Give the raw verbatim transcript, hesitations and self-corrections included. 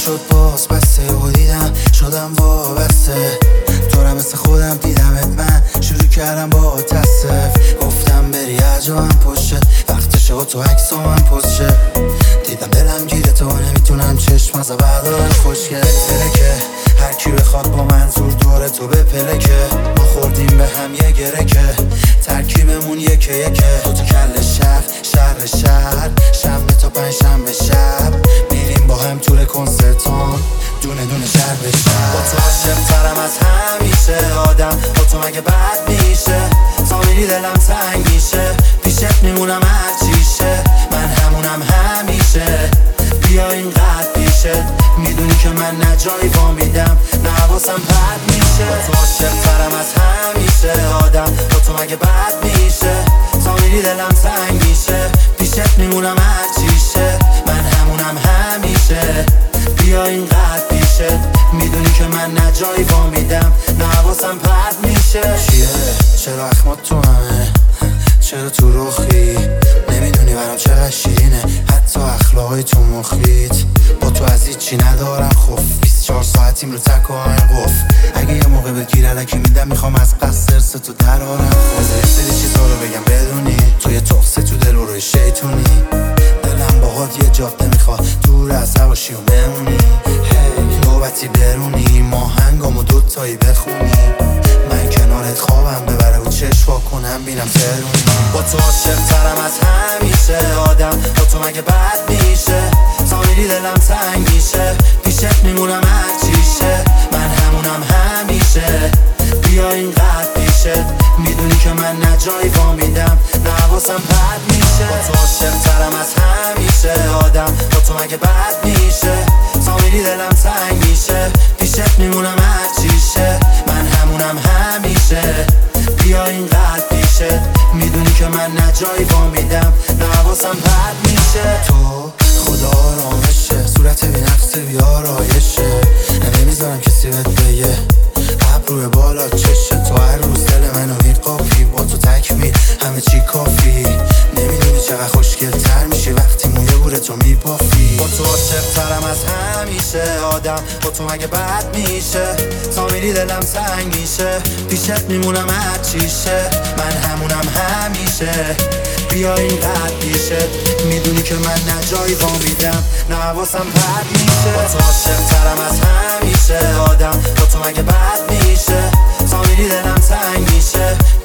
شد باز بسته و دیدم شدم وابسته تو را مثل خودم دیدمت من شروع کردم با تصف گفتم بری عجبم پشت وقتشه و تو عکس و من پشت دیدم دلم گیره تو نمیتونم چشم از بردارم خوشگل تلکه هر کی بخواد با منظور دور تو به پلکه ما خوردیم به هم یه گرکه ترکیبمون یکه یکه دو تا کل شهر شهر شهر شنبه تا پنج شنبه شب میریم با هم طول کنسرتان دونه دونه شهر به شهر با تو عاشق ترم از همیشه آدم با تو مگه بد میشه تا میری دلم تنگ میشه پیشت میمونم هر چیشه من همونم همیشه بیا اینقدر پیشه میدونی که من نه جایی وامیدم نه حواسم پرت میشه با تو عاشق ترم از همیشه آدم با تو مگه بد میشه تا میری دلم تنگ میشه پیشت میمونم هر چیشه من همونم همیشه بیا اینقدر پیشه میدونی که من نه جایی وامیدم نه حواسم پرت میشه چیه؟ چرا اخمات تو همه؟ چرا تو رخی؟ نمیدونی برام چقدر شیرینه حتی اخلاقای تو مخیت با تو از هیچی ندارم خوف بیست و چهار ساعتیم رو تک و آین قف اگه یه موقع بگیر علکی میدم میخوام از قصد ارس تو درارم بذار یه سری چیزا رو بگم بدونی تو یه تخصه تو دل و روی شیطونی دلم باهات یه جاده میخواد دور از هواشی و بمونی هی نوبتی برونی ما هنگامو دوتایی بخونی من کنارت خوابم ببره و چشوا کنم بینم ترونی با تو عاشق ترم از همیشه آدم با تو مگه بد میشه تا میری دلم تنگ میشه پیشت میمونم هر چیشه من همونم همیشه بیا اینقدر پیشه میدونی که من نه جایی وامیدم نه حواسم پرت میشه با تو عاشق ترم از همیشه آدم با تو مگه بد میشه تا میری دلم تنگ میشه پیشت میمونم هر چیشه من همونم همیشه بیا اینقدر پیشه میدونی که من نه جایی وامیدم نه حواسم پرت میشه تو خدا آرامشه صورت بی نقص بی آرایشه نمیذارم کسی بهت بگه ابروی بالا چشه تو هر روز دل منو میقافی با تو تکمیل همه چی کافی نمیدونی چقدر خوشگل تر میشی وقتی موی بوره تو میبافی با تو عاشق ترم از همیشه آدم با تو مگه بد میشه تا میری دلم تنگ میشه پیشت میمونم هر چیشه من همونم همیشه بیا اینقدر پیشه میدونی که من نه جایی وامیدم نه حواسم پرت میشه با تو عاشق ترم از همیشه آدم با تو مگه بد میشه تا میری دلم تنگ میشه